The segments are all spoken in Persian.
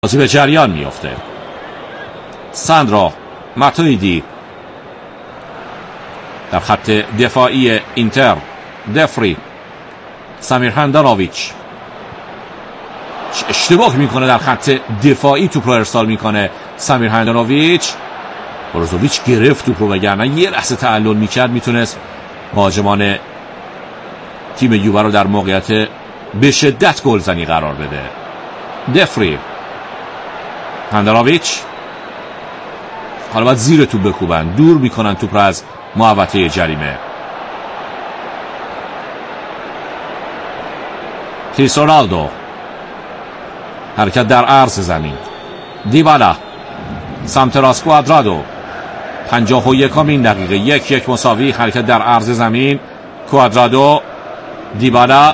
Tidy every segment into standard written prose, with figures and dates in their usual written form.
بازی به جریان میفته. ساندرو ماتویدی در خط دفاعی اینتر، دفری، سمیر هندانویچ اشتباه میکنه در خط دفاعی، توپ رو ارسال میکنه سمیر هندانویچ. بروزوویچ گرفت توپ رو، وگرنه یه لحظه تعلل میکرد میتونست مهاجمان تیم یووه رو در موقعیت به شدت گلزنی قرار بده. دفری، هندانویچ، حالا باید زیر توپ بکوبن، دور میکنن توپ رو از محوطه جریمه. کریستیانو رونالدو، حرکت در عرض زمین. دیبالا سمت راست کوادرادو، 51 دقیقه، 1-1 مساوی. حرکت در عرض زمین، کوادرادو، دیبالا،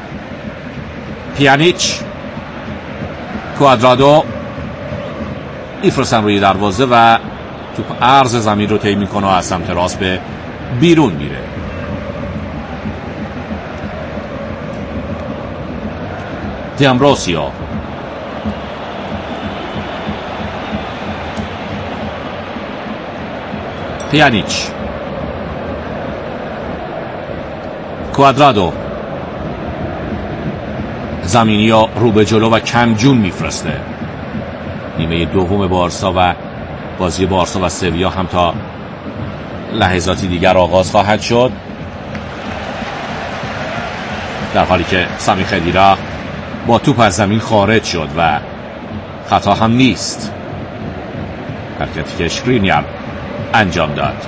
پیانیچ، کوادرادو میفرستن روی دروازه و توپ عرض زمین رو طی میکنه و از سمت راست به بیرون میره. دیامبروسیو، پیانیچ، کوادرادو، زمینی ها رو به جلو و کمجون میفرسته. نیمه دوم بارسا و بازی بارسا و سویا هم تا لحظاتی دیگر آغاز خواهد شد، در حالی که سامی خدیرا با توپ از زمین خارج شد و خطا هم نیست. حرکتی که اشکرینیار انجام داد.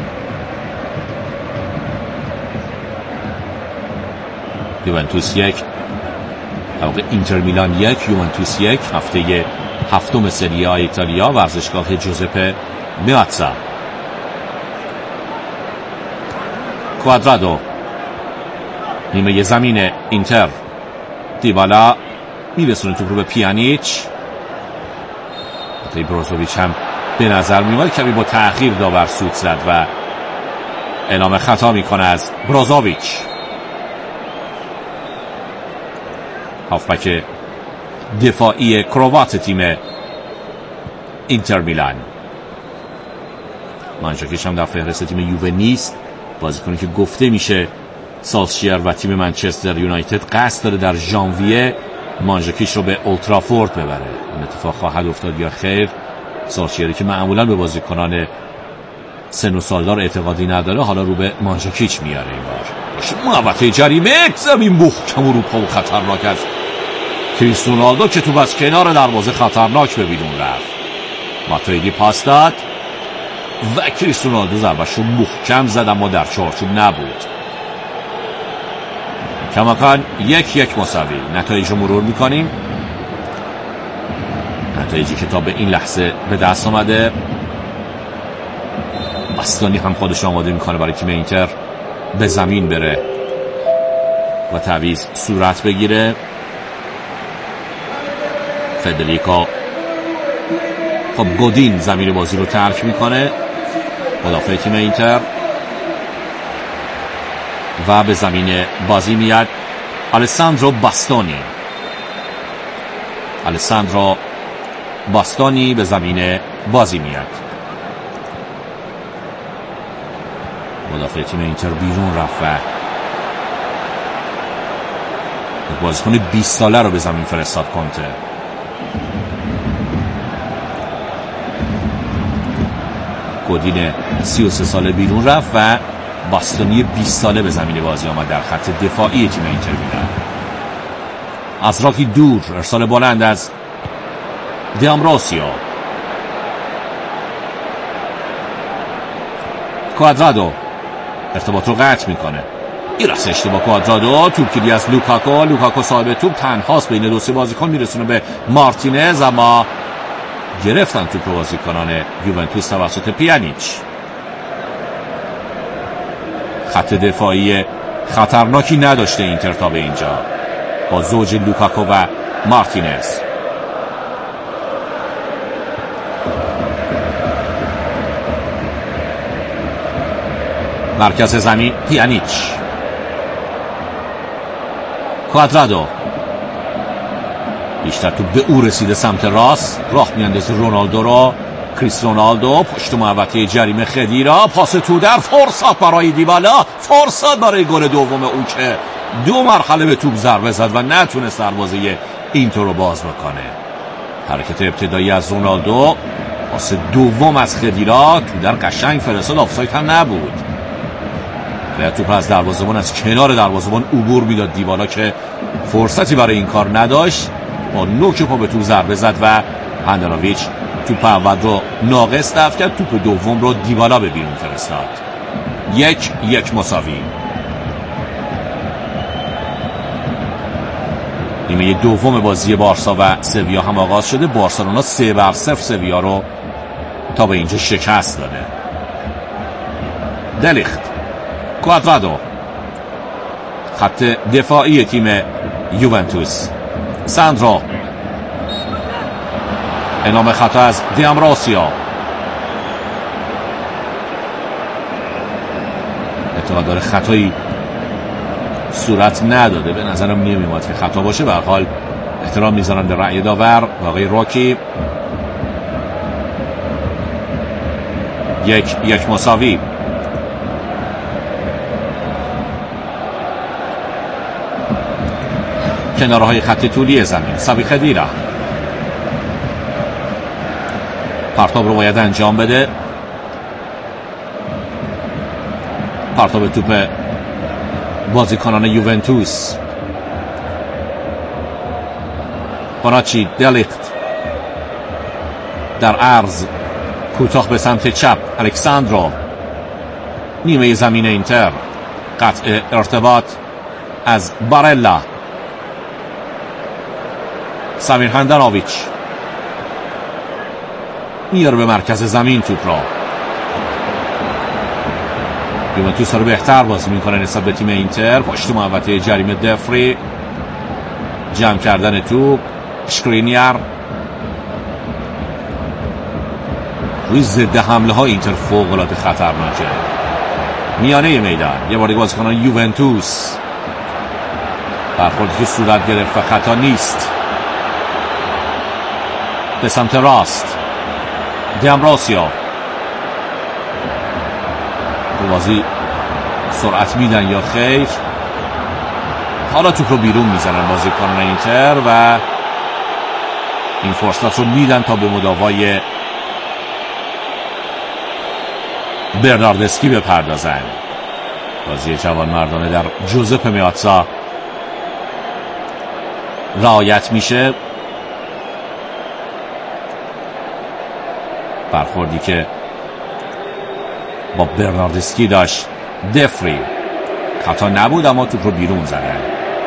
یوونتوس 1 در واقع اینتر میلان 1 یوونتوس 1. هفته هفتم سری آ ایتالیا، ورزشگاه جوزپه میاتزا. کوادرادو، نیمه زمین اینتر، دیبالا میرسونه توپ رو به پیانیچ. بروزوویچ هم به نظر میاد کمی با تأخیر داور سوت زد و اعلام خطا میکنه از بروزوویچ. هافبک دفاعی کروات تیم اینتر میلان. مانجاکیش هم در فهرست تیم یووه نیست، بازیکنی که گفته میشه سالشیر و تیم منچستر یونایتد قصد داره در ژانویه مانجاکیش رو به اولترافورد ببره. این اتفاق خواهد افتاد یا خیر؟ سالشیری که معمولا به بازیکنان سن و سالدار اعتقادی نداره، حالا رو به مانجاکیچ میاره. این بار محوطه جریمه، زمین محکم و روپا و خطرناک از کریستیانو رونالدو که توپ از کنار دروازه خطرناک به بیرون رفت. ماتویدی پاس داد و کریستیانو رونالدو ضربه‌ش رو محکم زد، اما در چارچوب نبود. کماکان 1-1 مساوی. نتایج رو مرور میکنیم. نتایجی که تا به این لحظه به دست آمده. باستونی هم خودش آماده میکنه برای تیم اینتر به زمین بره و تعویض صورت بگیره. فدریکو، خب گودین زمین بازی رو ترک میکنه، مدافع تیم اینتر، و به زمین بازی میاد آلساندرو باستونی به زمین بازی میاد. مدافع تیم اینتر بیرون رفت و بازیکن 20 ساله رو به زمین فرستاد کنته. گودین 33 ساله بیرون رفت و باستونی 20 ساله به زمین بازی آمد در خط دفاعی تیم اینتر میلان. از راهی دور ارسال بلند از دیامبروسیو. کوادرادو ارتباط رو قطع میکنه. این رأس اشتباه کوادرادو. توپ گیری از لوکاکو صاحب توپ تنهاست بین دو سه بازیکن، میرسونه به مارتینز، اما گرفتن توپ بازیکنان یوونتوس توسط پیانیچ. خط دفاعی خطرناکی نداشته اینتر تا به اینجا با زوج لوکاکو و مارتینز. مرکز زمین پیانیچ، کوادرادو، بیشتر تو به او رسیده سمت راست، راه میاندازه رونالدو را. کریس رونالدو پشت محوطه جریمه خدیرا، پاس تو در، فرصت برای دیبالا، فرصت برای گل دوم او که 2 مرحله به توپ ضربه زد و نتونست دروازه اینتر رو باز بکنه. حرکت ابتدایی از رونالدو، پاس دوم از خدیرا، تو در قشنگ فرستاد، آفساید هم نبود. و توپ از دروازه‌بان از کنار دروازه‌بان عبور میداد دیبالا که فرصتی برای این کار نداشت، با نوک پا به توپ ضربه زد و هندانویچ توپ اول رو ناقص دفع کرد، توپ دوم رو دیبالا به بیرون فرستاد. 1-1 مساوی. نیمه دوم بازی بارسا و سویا هم آغاز شده. بارسلونا 3-0 سویا رو تا به اینجا شکست داده. دلیخت، کوادرادو، خط دفاعی تیم یوونتوس، ساندرو، اعلام خطا از دیامروسیا. اعتقاد داره خطایی صورت نداده، به نظرم نمی‌اومد که خطا باشه. به هر حال احترام میذارن به رأی داور آقای راکی. 1-1 مساوی. کنارهای خط طولی زمین، سابی خدیرا پرتاب رو باید انجام بده. پرتاب توپ بازیکنان یوونتوس. بوناچی، دلیخت در عرض کوتاه به سمت چپ، الکساندرو، نیمه زمین اینتر، قطع ارتباط از بارلا، سمیر هندانویچ میاره به مرکز زمین توپ را. یوونتوس رو بهتر بازی میکنه نسبت به تیم اینتر. پشت محوطه جریمه دفری، جمع کردن توپ، شکرینیر روی ضد حمله ها اینتر فوق العاده خطرناکه. میانه میدان یه بار دیگه بازیکنان یوونتوس، برخوردی که صورت گرفت و خطا نیست. به سمت راست، دیامروسیا، بازی سرعت میدن یا خیر؟ حالا توپ رو بیرون میزنن بازیکنان اینتر و این فرصت رو میدن تا به مداوای برناردسکی بپردازن. بازی جوان مردانه در جوزپه میاتزا رعایت میشه. برخوردی که با برناردسکی داشت دفری خطا نبود، اما توپ رو بیرون زدن.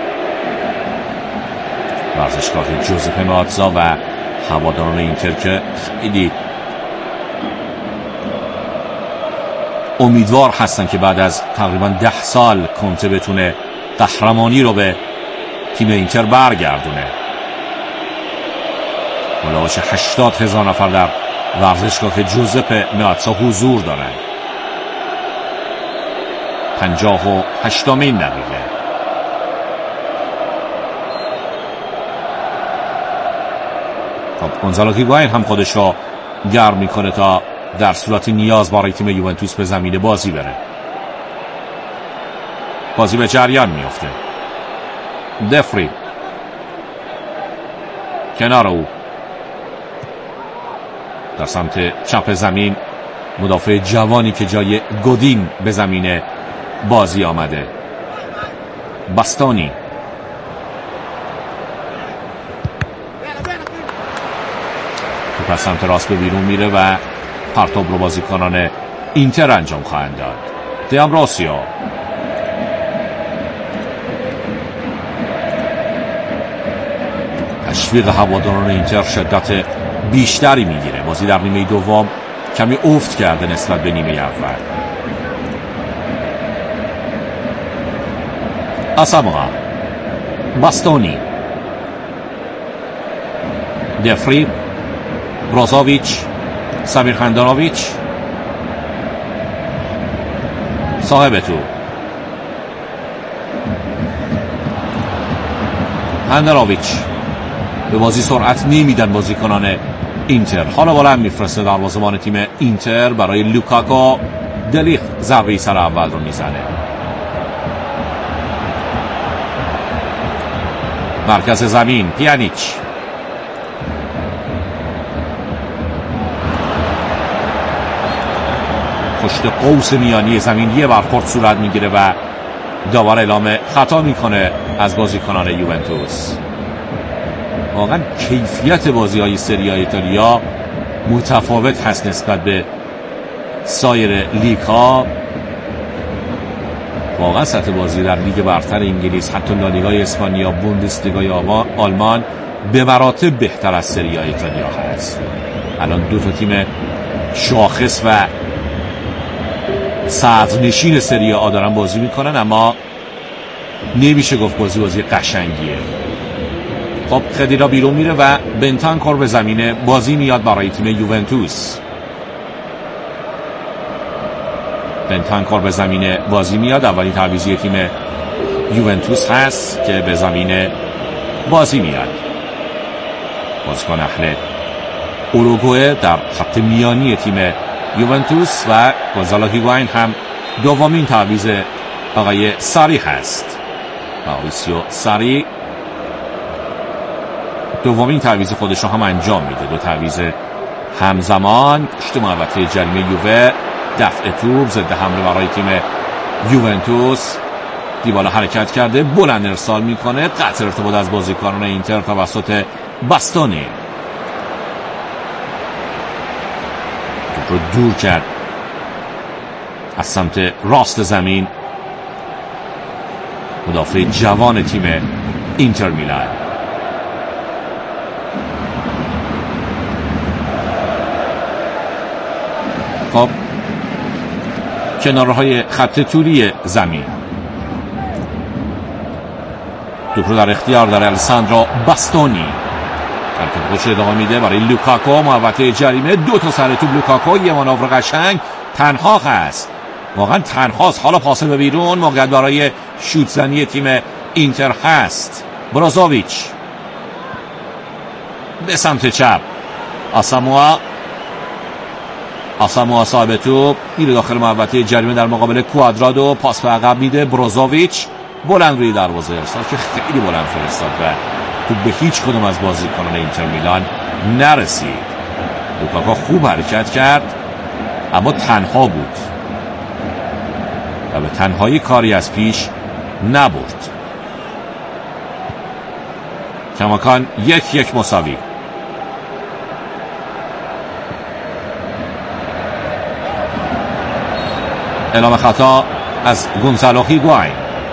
ورزشگاه جوزپه میاتزا و هواداران اینتر که خیلی امیدوار هستن که بعد از تقریبا 10 سال کنته بتونه قهرمانی رو به تیم اینتر برگردونه. ملاوش 80,000 نفر در ورزشگاه جوزپه میاتزا حضور دارن. 58مین دقیقه. خب گونزالو هیگواین هم خودش رو گرم میکنه تا در صورت نیاز برای تیم یوونتوس به زمین بازی بره. بازی به جریان میفته. دفری کنار او در سمت چپ زمین، مدافع جوانی که جای گودین به زمین بازی آمده، باستونی. توپ از سمت راست به بیرون میره و پرتاب رو بازیکنان اینتر انجام خواهند داد. دیامروسیا، تشویق هواداران اینتر شدت بیشتری میگیره. بازی در نیمه دوم کمی افت کرده نسبت به نیمه اول. آساموها، باستونی، دفری، بروزوویچ، سمیر هندانویچ، صاحب تو هندانویچ، به بازی سرعت نمیدن بازیکنان اینتر. حالا بلند میفرسته دروازه‌بان تیم اینتر برای لوکاکو. دلیخت ضربه سر اول رو میزنه. مرکز زمین پیانیچ، پشت قوس میانی زمین یه برخورد صورت میگیره و داور اعلام خطا میکنه از بازیکنان یوونتوس. واقعا کیفیت بازی‌های سری آ ایتالیا متفاوت هست نسبت به سایر لیگ‌ها. واقعا سطح بازی در لیگ برتر انگلیس، حتی لالیگای اسپانیا، بوندسلیگای آلمان به مراتب بهتر از سری آ ایتالیا هست. الان دو تا تیم شاخص و صدرنشین سری آ دارن بازی میکنن، اما نمیشه گفت بازی قشنگیه. خب خدیرا بیرون میره و بنتانکور به زمین بازی میاد برای تیم یوونتوس. بنتانکور به زمین بازی میاد. اولین تعویضی تیم یوونتوس هست که به زمین بازی میاد. بازیکن اهل اوروگوئه در خط میانی تیم یوونتوس و گونزالو هیگواین هم دومین تعویض آقای ساری هست. ماوریسیو ساری دومین تعویض خودش رو هم انجام میده. دو تعویض همزمان پشت محوطه جریمه یووه. دفع توپ ضد حمله برای تیم یوونتوس. دیبالا حرکت کرده، بلند ارسال میکنه، قطع ارتباط از بازیکنان اینتر توسط باستونی. توپ رو دور کرد از سمت راست زمین مدافع جوان تیم اینتر میلان. خب کنارهای خط طولی زمین توپ رو در اختیار داره الساندرو باستونی. حرکت خودش ادامه میده برای لوکاکو. محوطه جریمه، دو تا سر توپ لوکاکو، یه مانور قشنگ، تنها هست، واقعا تنهاست. حالا پاس به بیرون، موقعیت برای شوت زنی تیم اینتر هست. برازوویچ به سمت چپ، آساموا صاحب توپ میره داخل محوطه جریمه در مقابل کوادرادو. پاس به عقب میده بروزوویچ، بلند روی دروازه ارسال که خیلی بلند فرستاد و توپ به هیچ کدوم از بازیکنان اینتر میلان نرسید. لوکاکو خوب حرکت کرد اما تنها بود و به تنهایی کاری از پیش نبرد. کماکان 1-1 مساوی. اعلام خطا از گونزالو هیگواین.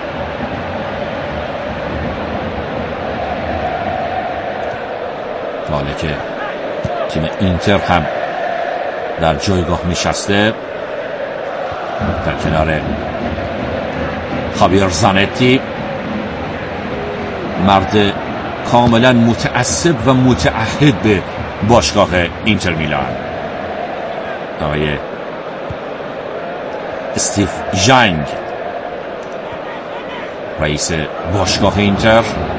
مالک تیم اینتر هم در جایگاه نشسته در کنار خابیر زانتی، مرد کاملا متعصب و متعهد به باشگاه اینتر میلان. آقای استیو ژانگ، رئیس باشگاه اینتر،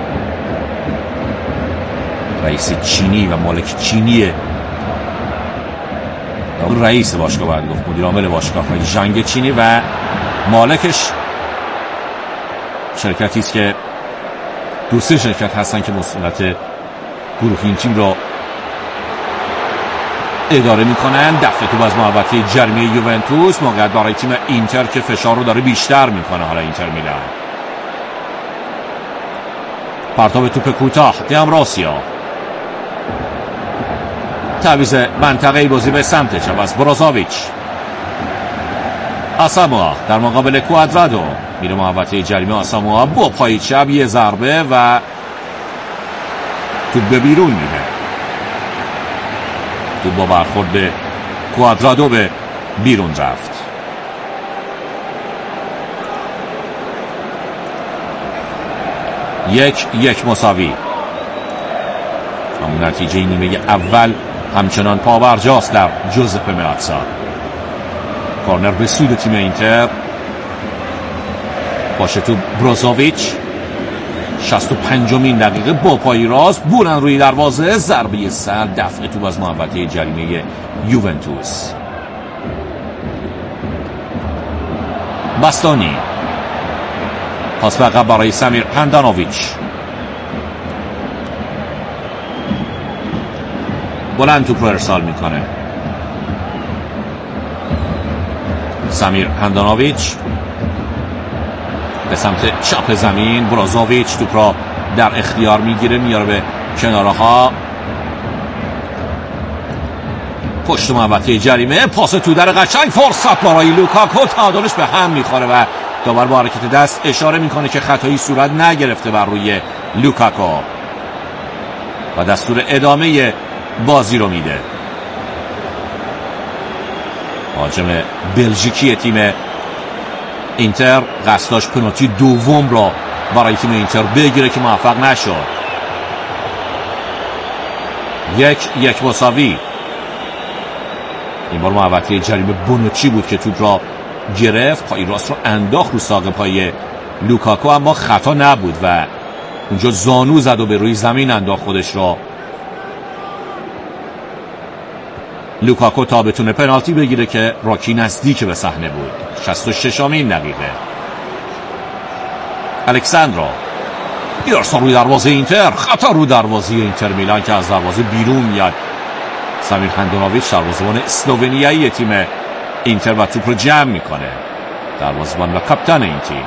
رئیس چینی و مالک چینی، رئیس باشگاه باید گفت، مدیر عامل باشگاه ژانگ چینی و مالکش شرکتی است که دو سه شرکت هستن که مسئولیت گروه این تیم رو اداره میکنن. دفعه توپ از محوطه جریمه یوونتوس، موقعیت برای تیم اینتر که فشار رو داره بیشتر میکنه. حالا اینتر میلان پرتاب توپ کوتاه، دیامروسیو، تعویض منطقه‌ای بازی به سمت چپ از بروزوویچ. آساموا در مقابل کوادرادو، میره محوطه جریمه. آساموا با پای چپ یه ضربه و توپ به بیرون میره. توپ با برخورد به کوادرادو به بیرون رفت. یک مساوی. همون نتیجه نیمه اول همچنان پابرجاست در جوزپه مئاتزا. کورنر به سود تیم اینتر. باشه تو بروزوویچ، 65مین دقیقه با پای راست بلند روی دروازه، ضربه سر، دفع توپ از محوطه جریمه یوونتوس. باستانی پاس به عقب برای سمیر هندانویچ، بلند توپ رو ارسال میکنه. سمیر هندانویچ به سمت چپ زمین، برازوویچ توپ را در اختیار میگیره، میاره به کنارها، پشت محوطه جریمه، پاس تو در قشنگ، فرصت برای لوکاکو، تعادلش به هم میخوره و داور با حرکت دست اشاره میکنه که خطایی صورت نگرفته بر روی لوکاکو و دستور ادامه بازی رو میده. مهاجم بلژیکی تیم اینتر قصد داشت پنالتی دوم را برای تیم اینتر بگیره که موفق نشد. 1-1 مساوی. این بار محوطه جریمه بونوچی بود که توپ را گرفت، پای راست رو انداخت رو ساق پای لوکاکو، اما خطا نبود و اونجا زانو زد و به روی زمین انداخت خودش را. لوکاکو تا بتونه پنالتی بگیره که راکی نزدیک به صحنه بود. 66مین دقیقه. الکساندرو ارسال روی دروازه اینتر، خطا رو دروازه اینتر میلان که از دروازه بیرون میاد. سمیر هندانویچ دروازه‌بان اسلوونیایی تیم اینتر و توپ رو جمع میکنه، دروازه‌بان و کاپیتان این تیم.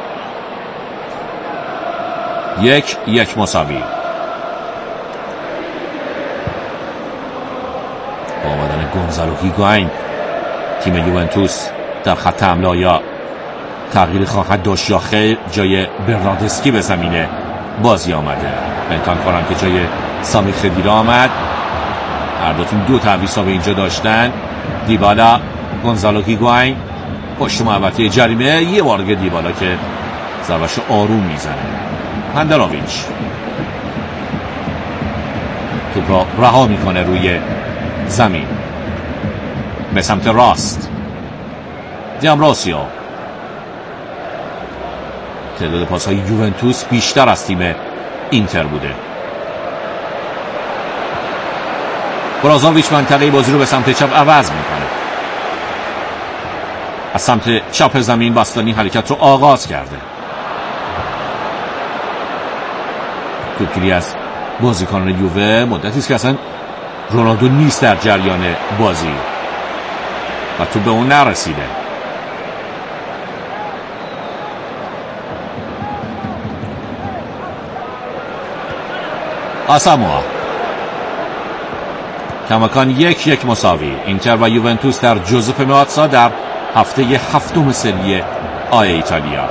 1-1 مساوی. با آمدن گونزالو هیگواین تیم یوونتوس در خط حمله یا تغییر خواهد داشت یا خیر، جای برناردسکی به زمین بازی آمده. امکان کنم که جای سامی خدیرا آمد. هر دوتون دو تعویض به اینجا داشتن. دیبالا، گونزالو هیگواین، پشت محوطه جریمه، یه بار دیگه دیبالا که ضربه‌شو آروم میزنه. هندانویچ توپ را رها میکنه روی زمین به سمت راست. دیامروسیو. تعداد پاس‌های یوونتوس بیشتر از تیم اینتر بوده. برازوویچ منطقه بازی رو به سمت چپ عوض میکنه. از سمت چپ زمین باستانی حرکت رو آغاز کرده. توپگیری از بازیکنان یووه، مدتی است که اصلا رونالدو نیست در جریان بازی و توپ به اون نرسیده. آساموا. کماکان 1-1 مساوی. اینتر و یوونتوس در جوزپه مئاتزا در هفته 7 سری آی ایتالیا.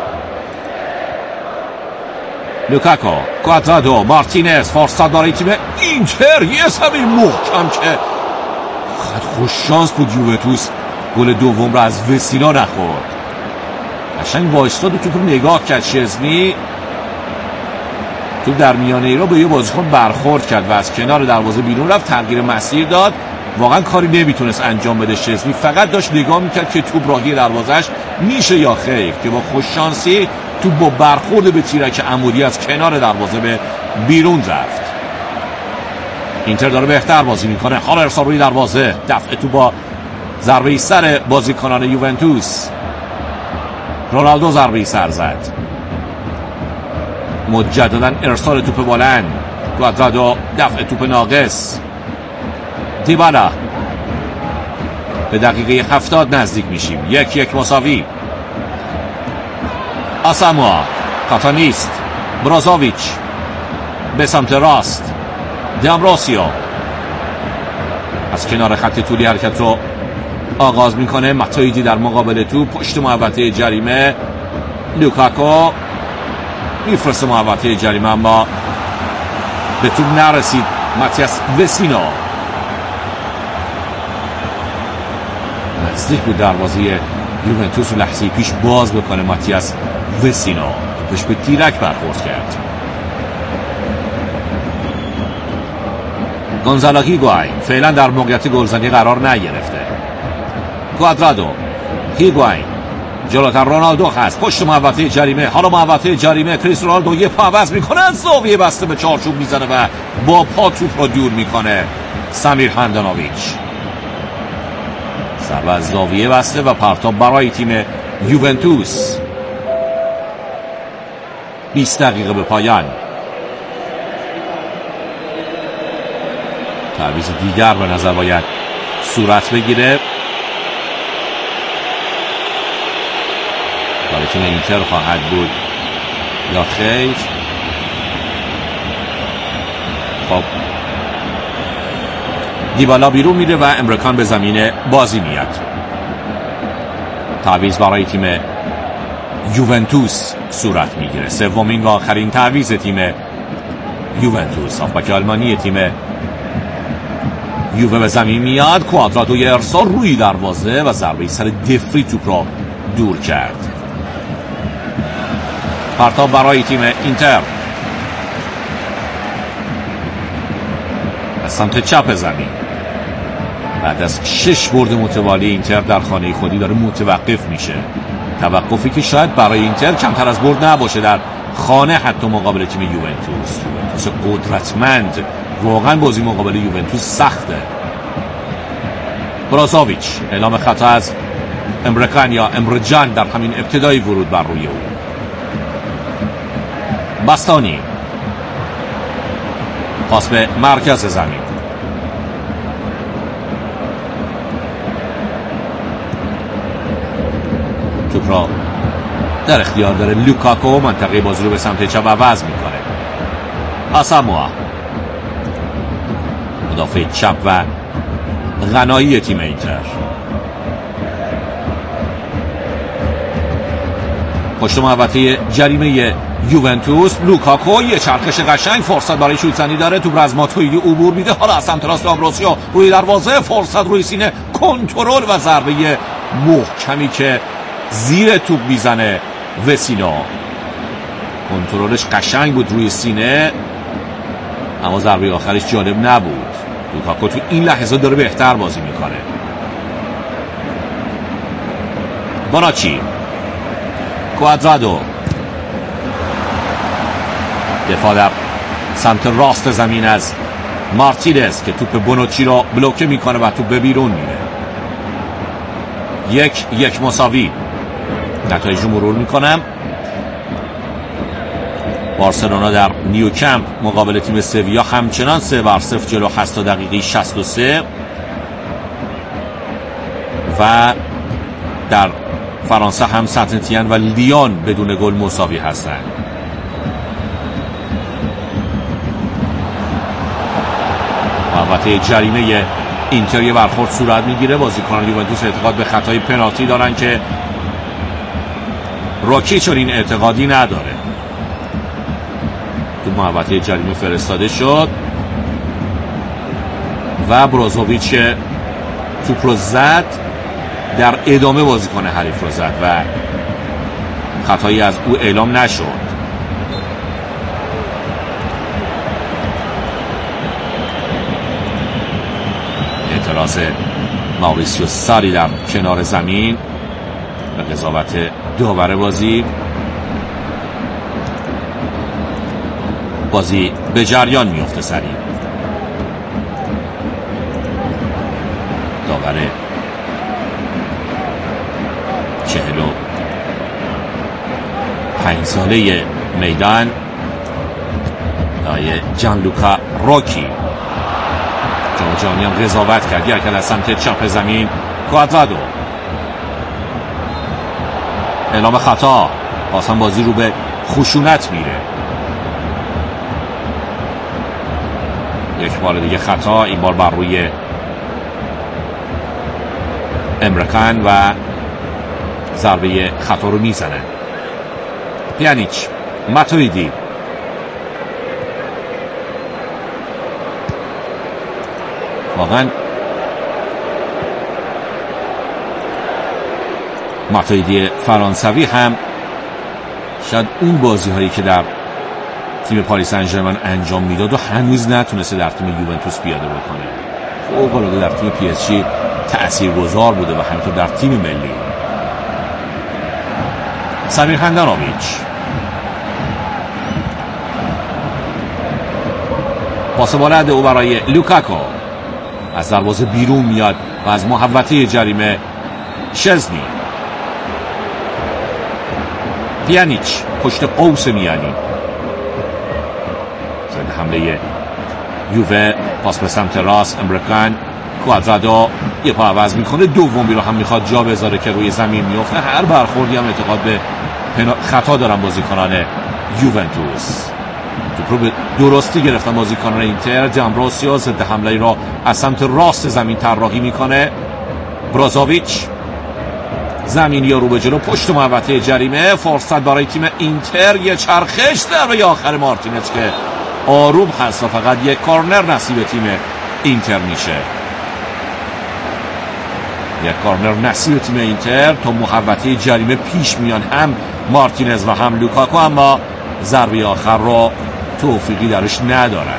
لوکاکو، کوادرادو، مارتینز، فرصت برای تیم اینتر، یه زمین محکم که خوش شانس بود یوونتوس گل دوم را از وسینا نخورد. قشنگ وایستاد و توپ رو نگاه کرد. شزنی توپ در میانه ای را به یه بازیکن برخورد کرد و از کنار دروازه بیرون رفت، تغییر مسیر داد. واقعا کاری نمیتونست انجام بده شزنی، فقط داشت نگاه میکرد که توپ راهی دروازهش میشه یا خیر، که با خوش شانسی توپ با برخورد به تیرک عمودی از کنار دروازه به بیرون رفت. اینتر داره بهتر بازی میکنه. حالا ارسال روی دروازه، دفع توپ با ضربه سر بازیکنان یوونتوس. رونالدو ضربه سر زد. مجددا ارسال توپ بلند. کوادرادو، دفع توپ ناقص. دیبالا. به دقیقه 70 نزدیک میشیم. 1-1 مساوی. آساموا، خطا نیست. برازوویچ به سمت راست. دیامروسیو از کنار خط طولی حرکت رو آغاز میکنه. ماتویدی در مقابل تو، پشت محوطه جریمه. لوکاکو میفرسته محوطه جریمه، اما به توپ نرسید. ماتیاس وسینو نزدیک بود دروازه یوونتوس و لحظه پیش باز بکنه. ماتیاس وسینو توپش به تیرک برخورد کرد. گونزالو هیگواین فعلا در موقعیت گلزنی قرار نگرفته. کوادرادو، هیگواین جلوتر رونالدو هست پشت محوطه جریمه. حالا محوطه جریمه کریس رونالدو یه پا عوض میکنه، از زاویه بسته به چارچوب میزنه و با پا توپ رو دور میکنه. سمیر هندانویچ ضربه از زاویه بسته و پرتاب برای تیم یوونتوس. 20 دقیقه به پایان. تعویض دیگر به نظر باید صورت بگیره. برای تیم اینتر خواهد بود یا خیر؟ خب دیبالا بیرون میره و امرکان به زمین بازی میاد. تعویض برای تیم یوونتوس صورت میگیره. سومین و آخرین تعویض تیم یوونتوس. هافبک آلمانی تیم یووه به زمین میاد. کوادرادوی ارسال روی دروازه و ضربه سر دفری توپ را دور کرد. پرتاب برای تیم اینتر از سمت چپ زمین. بعد از 6 برد متوالی اینتر در خانه خودی داره متوقف میشه. توقفی که شاید برای اینتر کمتر از برد نباشه در خانه، حتی مقابل تیم یوونتوس. یوونتوس قدرتمند. واقعا بازی مقابل یوونتوس سخته. برازوویچ اعلام خطا از امرکان یا امرجان در همین ابتدای ورود بر روی او. باستانی پاس به مرکز زمین. توپ را در اختیار داره لوکاکو. منطقه بازی رو به سمت چپ عوض میکنه. آساموا مدافع چپ و غنایی تیم اینتر. پشت محوطه جریمه یوونتوس. لوکاکو یه چرخش قشنگ، فرصت برای شوت‌زنی داره. توپ را از ماتویدی عبور میده. حالا از سمت راست آمبروسیو روی دروازه، فرصت روی سینه، کنترل و ضربه محکمی که زیر توپ میزنه وسینا. کنترلش قشنگ بود روی سینه، اما ضربه آخرش جالب نبود. لوکاکو تو این لحظه داره بهتر بازی میکنه. بوناچی، کوادرادو، دفاع در سمت راست زمین از مارتینز که توپ بونوچی را بلوکه میکنه و توپ به بیرون میره. 1-1 مساوی. نتایج رو مرور میکنم. بارسلونا در نیوکمپ مقابل تیم سویا همچنان 3-0 جلو هست تا دقیقه 63 و در فرانسه هم سنت اتین و لیون بدون گل مساوی هستند. محوطه جریمه اینتر یه برخورد صورت میگیره. بازیکنان یوونتوس اعتقاد به خطای پنالتی دارن که راکی چون این اعتقادی نداره. تو محوطه جریمه فرستاده شد و برازوویچ توپ رو زد، در ادامه بازیکن حریف رو زد و خطایی از او اعلام نشد. اعتراض ماوریسیو ساری در کنار زمین به قضاوت داور بازی به جریان میفته. سریع داور 45 ساله میدان آقای جانلوکا راکی جانی هم قضاوت کرد. یکل از سمت چپ زمین کوادرادو اعلام خطا. بازم بازی رو به خشونت میره. یک بار دیگه خطا، این بار بر روی امرکان و ضربه خطا رو میزنه. پیانیچ، ماتویدی، واقعا ماتویدی فرانسوی هم شاید اون بازی هایی که در تیم پاریس سن ژرمن انجام میداد و هنوز نتونسته در تیم یوونتوس پیاده بکنه. فوق‌العاده در تیم پی اس جی تاثیرگذار بوده و همینطور در تیم ملی. سمیر هندانویچ، پاس بلند او برای لوکاکو، از دروازه بیرون میاد و از محوطه جریمه شزنی. پیانیچ پشت قوس میانی، زده حمله یووه، پاس به سمت راست امبرکان، کوادرادو یه پا عوض میکنه، دومی رو هم میخواد جا بذاره که روی زمین میفته. هر برخوردی هم اعتقاد به خطا دارن بازیکنان یوونتوس. توپ رو به درستی گرفتن بازیکنان اینتر. دامبروسیو ضد حمله را از سمت راست زمین طراحی میکنه. برازوویچ زمینی رو به جلو پشت محوطه جریمه. فرصت برای تیم اینتر، یه چرخش ضربه آخر مارتینز که آروم هست و فقط یک کورنر نصیب تیم اینتر میشه. یک کورنر نصیب تیم اینتر. تا محوطه جریمه پیش میان هم مارتینز و هم لوکاکو، اما ضربه آخر رو توفیقی درش ندارن.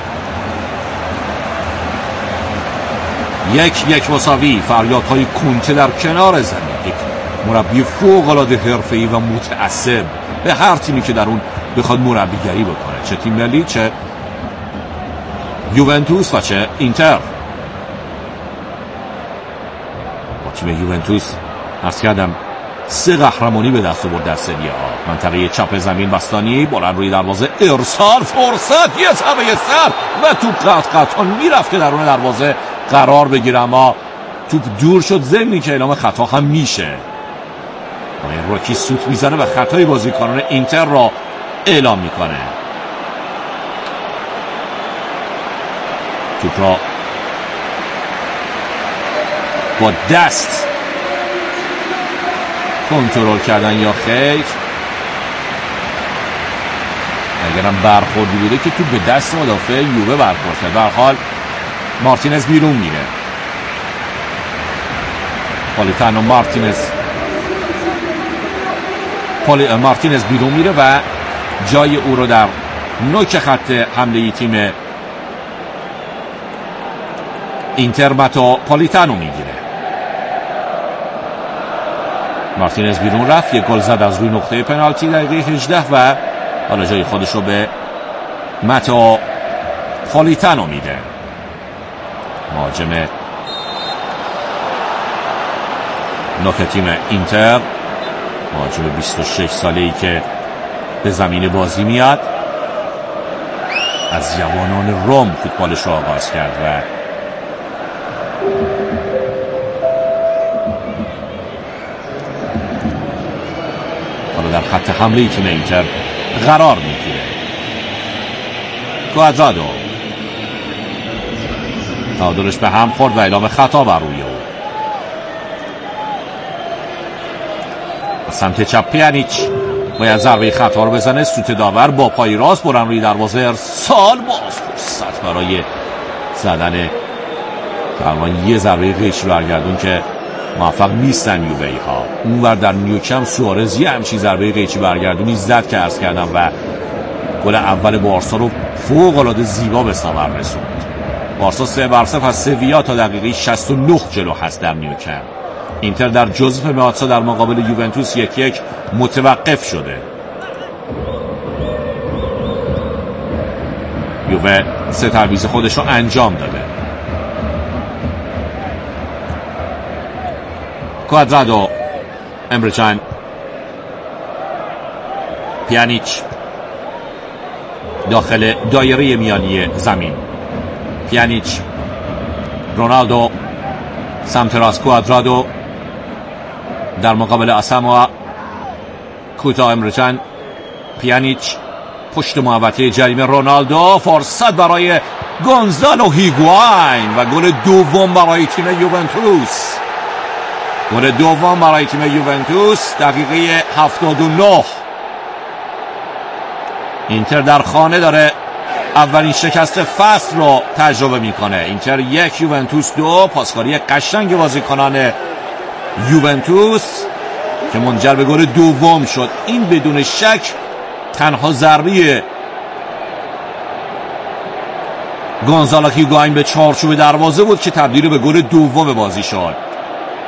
1-1 مساوی. فریادهای کونته در کنار زمین. یک مربی فوق‌العاده حرفه‌ای و متعصب به هر تیمی که در اون بخواد مربیگری بکنه، چه تیم ملی، چه یوونتوس و چه اینتر. با تیم یوونتوس عرض کردم 3 قهرمانی به دست آورد در سری آ. منطقه چپ زمین بستانی، بلند روی دروازه، ارسال، فرصت، یه ضربه سر و توپ قطعا میرفت که درون دروازه قرار بگیره، اما توپ دور شد، ضمنی که اعلام خطا هم میشه. روکی سوت میزنه و خطای بازیکنان اینتر را اعلام میکنه. توپ را با دست کنترل کردن یا خیر؟ اگرم برخوردی بوده که توپ به دست مدافع یووه برخورد کرد. به هر حال مارتینز بیرون میره. پالیتانو مارتینز بیرون میره و جای او رو در نوک خط حمله تیم اینتر ماتئو پالیتانو میگیره. مارتینز بیرون رفت، یک گل زد از روی نقطه پنالتی دقیقه 18 و حالا جای خودش رو به ماتئو پالیتانو میده. مهاجم نوک تیم اینتر، مهاجم 26 ساله‌ای که به زمین بازی میاد، از جوانان روم فوتبالش رو آغاز کرد و حالا در خط حمله تیم اینتر قرار میگیره. کوادرادو تعادلش به هم خورد و اعلام خطا بر روی او. سمت چپ پیانیچ باید ضربه خطا رو بزنه. سوت داور با پای راست برن روی دروازه، ارسال، باز فرصت برای زدن تقریبا یه ضربه قیچی برگردون که موفق نیستن یووهی ها. اونور در نیوکمپ سوارز یه همچین ضربه قیچی برگردونی زد که عرض کردم و گل اول بارسا رو فوق‌العاده زیبا به ثمر رسوند. بارسا 3-0 از سویا تا دقیقه 69 جلو هست در نیوکمپ. اینتر در جوزف مئاتزا در مقابل یوونتوس 1-1 متوقف شده. یووه 3 تعویض خودش رو انجام داده. کوادرادو، امبرچان، پیانیچ داخل دایره میانی زمین. پیانیچ، رونالدو سمت راست، کوادرادو در مقابل آساموا، کوتا، امبرچان، پیانیچ پشت محوطه جریمه، رونالدو، فرصت برای گونزالو هیگواین و گل دوم برای تیم یوونتوس. گل دوم برای تیم یوونتوس دقیقه 79. اینتر در خانه داره اولین شکست فصل رو تجربه میکنه. اینتر 1 یوونتوس 2. پاسکاری قشنگ بازیکنان یوونتوس که منجر به گل دوم شد. این بدون شک تنها ضربه گونزالو هیگواین به چارچوب دروازه بود که تبدیل به گل دوم بازی شد.